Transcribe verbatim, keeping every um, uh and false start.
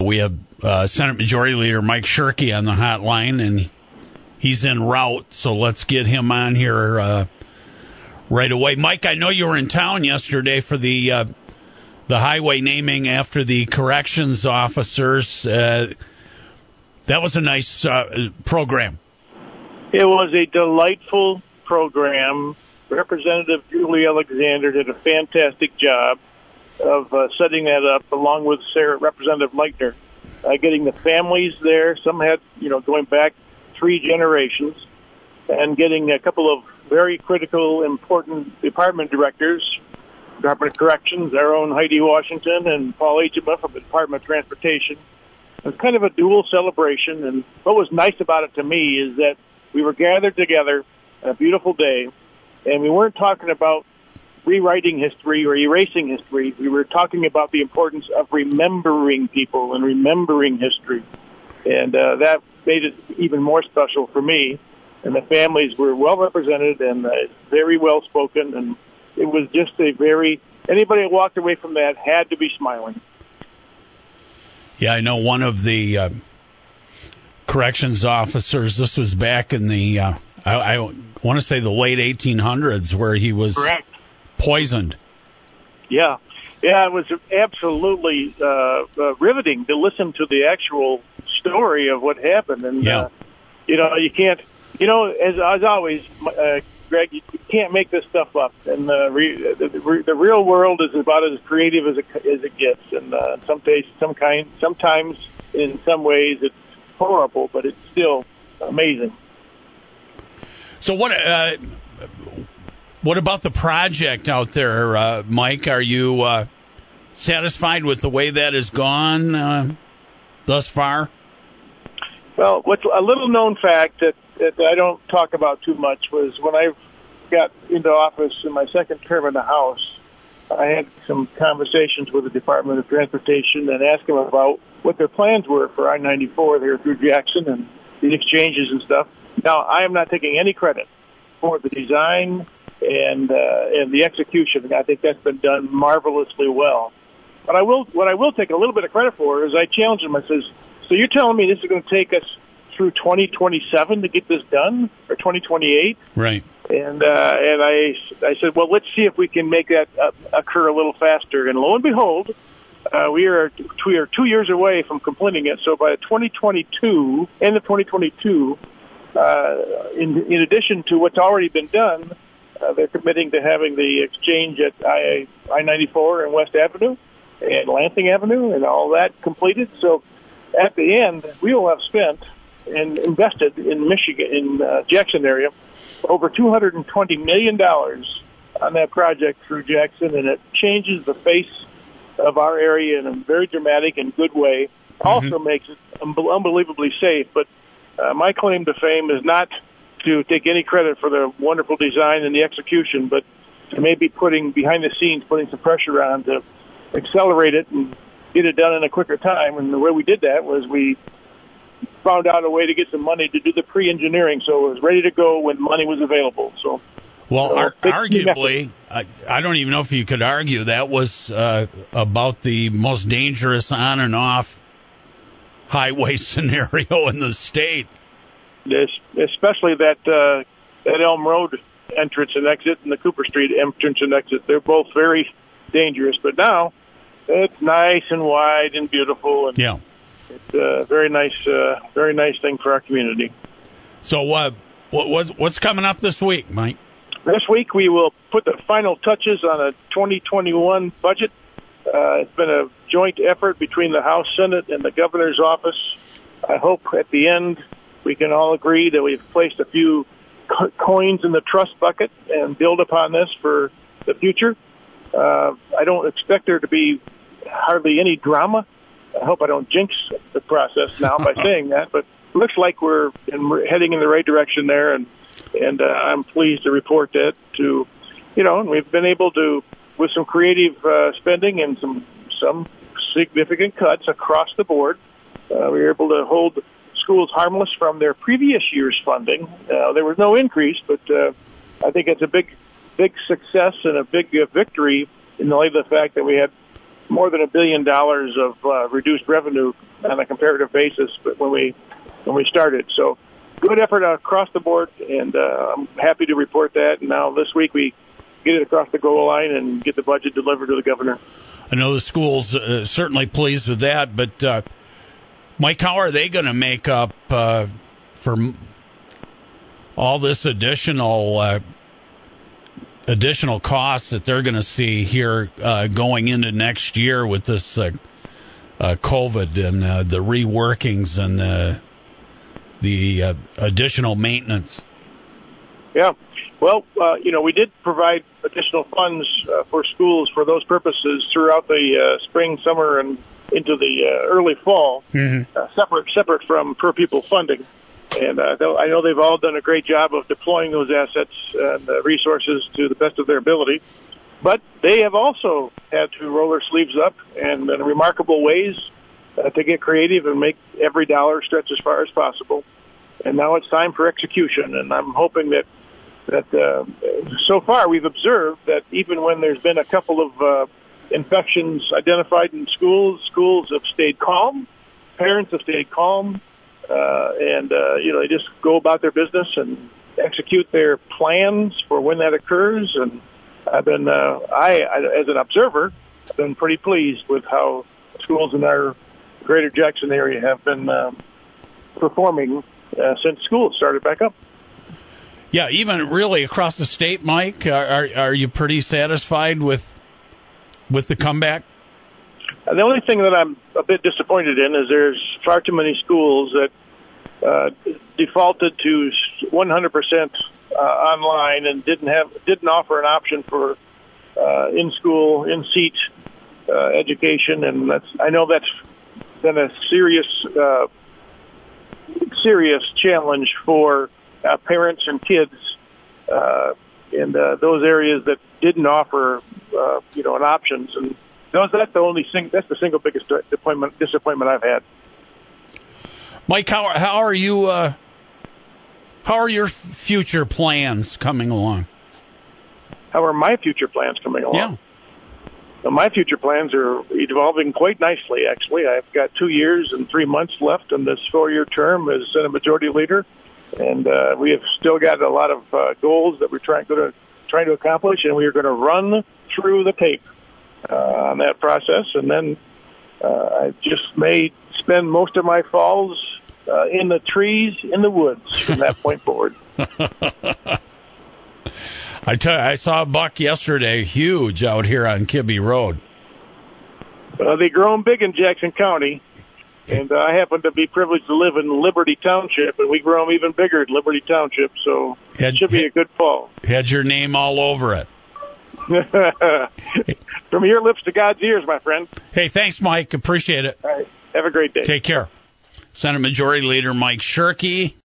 We have uh, Senate Majority Leader Mike Shirkey on the hotline, and he's en route, so let's get him on here uh, right away. Mike, I know you were in town yesterday for the uh, the highway naming after the corrections officers. Uh, that was a nice uh, program. It was a delightful program. Representative Julie Alexander did a fantastic job of uh, setting that up, along with Sarah, Representative Leitner, uh, getting the families there. Some had, you know, going back three generations, and getting a couple of very critical, important department directors, Department of Corrections, our own Heidi Washington, and Paul Agema from the Department of Transportation. It was kind of a dual celebration, and what was nice about it to me is that we were gathered together on a beautiful day, and we weren't talking about rewriting history or erasing history. We were talking about the importance of remembering people and remembering history. And uh, that made it even more special for me. And the families were well represented and uh, very well spoken. And it was just a very, anybody that walked away from that had to be smiling. Yeah, I know one of the uh, corrections officers, this was back in the, uh, I, I want to say the late eighteen hundreds, where he was Correct. poisoned. Yeah. Yeah, it was absolutely uh, uh, riveting to listen to the actual story of what happened. And, yeah. uh, you know, you can't, you know, as, as always, uh, Greg, you can't make this stuff up. And uh, re, the, the, the real world is about as creative as it, as it gets. And uh, some days, some kind, sometimes, in some ways, it's horrible, but it's still amazing. So what uh, what about the project out there, uh, Mike? Are you uh, satisfied with the way that has gone uh, thus far? Well, what's a little known fact that, that I don't talk about too much was when I got into office in my second term in the House, I had some conversations with the Department of Transportation and asked them about what their plans were for I ninety-four there through Jackson and the exchanges and stuff. Now, I am not taking any credit for the design and uh, and the execution. I think that's been done marvelously well. But I will, what I will take a little bit of credit for is I challenged him. I says, "So you're telling me this is going to take us through twenty twenty-seven to get this done, or twenty twenty-eight?" Right. And uh, and I I said, "Well, let's see if we can make that uh, occur a little faster." And lo and behold, uh, we are we are two years away from completing it. So by twenty twenty-two, end of twenty twenty-two. Uh, in, in addition to what's already been done, uh, they're committing to having the exchange at I ninety-four and West Avenue and Lansing Avenue and all that completed. So at the end, we will have spent and invested in Michigan, in uh, Jackson area, over two hundred twenty million dollars on that project through Jackson, and it changes the face of our area in a very dramatic and good way. Mm-hmm. Also makes it un- unbelievably safe, but Uh, my claim to fame is not to take any credit for the wonderful design and the execution, but to maybe putting behind the scenes, putting some pressure on to accelerate it and get it done in a quicker time. And the way we did that was we found out a way to get some money to do the pre-engineering, so it was ready to go when money was available. So, well, so ar- arguably, I, I don't even know if you could argue that was uh, about the most dangerous on and off highway scenario in the state. This, especially that uh, that Elm Road entrance and exit and the Cooper Street entrance and exit. They're both very dangerous, but now it's nice and wide and beautiful, and yeah, it's a very nice, uh, very nice thing for our community. So, uh, what, what's what's coming up this week, Mike? This week we will put the final touches on a twenty twenty-one budget. Uh, it's been a joint effort between the House, Senate, and the governor's office. I hope at the end we can all agree that we've placed a few co- coins in the trust bucket and build upon this for the future. Uh, I don't expect there to be hardly any drama. I hope I don't jinx the process now by saying that, but it looks like we're, in, we're heading in the right direction there, and and uh, I'm pleased to report that to, you know, and we've been able to, with some creative uh, spending and some some significant cuts across the board, uh, we were able to hold schools harmless from their previous year's funding. Uh, there was no increase, but uh, I think it's a big, big success and a big uh, victory in the light of the fact that we had more than a billion dollars of uh, reduced revenue on a comparative basis when we when we started. So good effort across the board, and uh, I'm happy to report that. And now this week we get it across the goal line and get the budget delivered to the governor. I know the school's uh, certainly pleased with that, but uh, Mike, how are they going to make up uh, for all this additional uh, additional costs that they're going to see here uh, going into next year with this uh, uh, COVID and uh, the reworkings and the the uh, additional maintenance? Yeah. Well, uh, you know, we did provide additional funds uh, for schools for those purposes throughout the uh, spring, summer, and into the uh, early fall, mm-hmm. uh, separate separate from per pupil funding. And uh, I know they've all done a great job of deploying those assets and uh, resources to the best of their ability. But they have also had to roll their sleeves up and in remarkable ways uh, to get creative and make every dollar stretch as far as possible. And now it's time for execution. And I'm hoping that that uh, so far we've observed that even when there's been a couple of uh, infections identified in schools, schools have stayed calm, parents have stayed calm, uh, and, uh, you know, they just go about their business and execute their plans for when that occurs. And I've been, uh, I, I, as an observer, I've been pretty pleased with how schools in our greater Jackson area have been uh, performing uh, since school started back up. Yeah, even really across the state, Mike, are are, are you pretty satisfied with with the comeback? The only thing that I'm a bit disappointed in is there's far too many schools that uh, defaulted to one hundred percent uh, online and didn't have didn't offer an option for uh, in school, in seat uh, education, and that's I know that's been a serious uh, serious challenge for Uh, parents and kids uh, in uh, those areas that didn't offer, uh, you know, an options, and those that's the only sing- that's the single biggest disappointment disappointment I've had. Mike, how how are you? Uh, how are your future plans coming along? How are my future plans coming along? Yeah. Well, my future plans are evolving quite nicely. Actually, I've got two years and three months left in this four-year term as Senate Majority Leader. And uh, we have still got a lot of uh, goals that we're trying, going to, trying to accomplish, and we are going to run through the tape uh, on that process. And then uh, I just may spend most of my falls uh, in the trees, in the woods from that point forward. I tell you, I saw a buck yesterday, huge out here on Kibbe Road. Uh, they grow them big in Jackson County. And uh, I happen to be privileged to live in Liberty Township, and we grow them even bigger in Liberty Township, so had, it should be a good fall. Had your name all over it. From your lips to God's ears, my friend. Hey, thanks, Mike. Appreciate it. All right. Have a great day. Take care. Senate Majority Leader Mike Shirkey.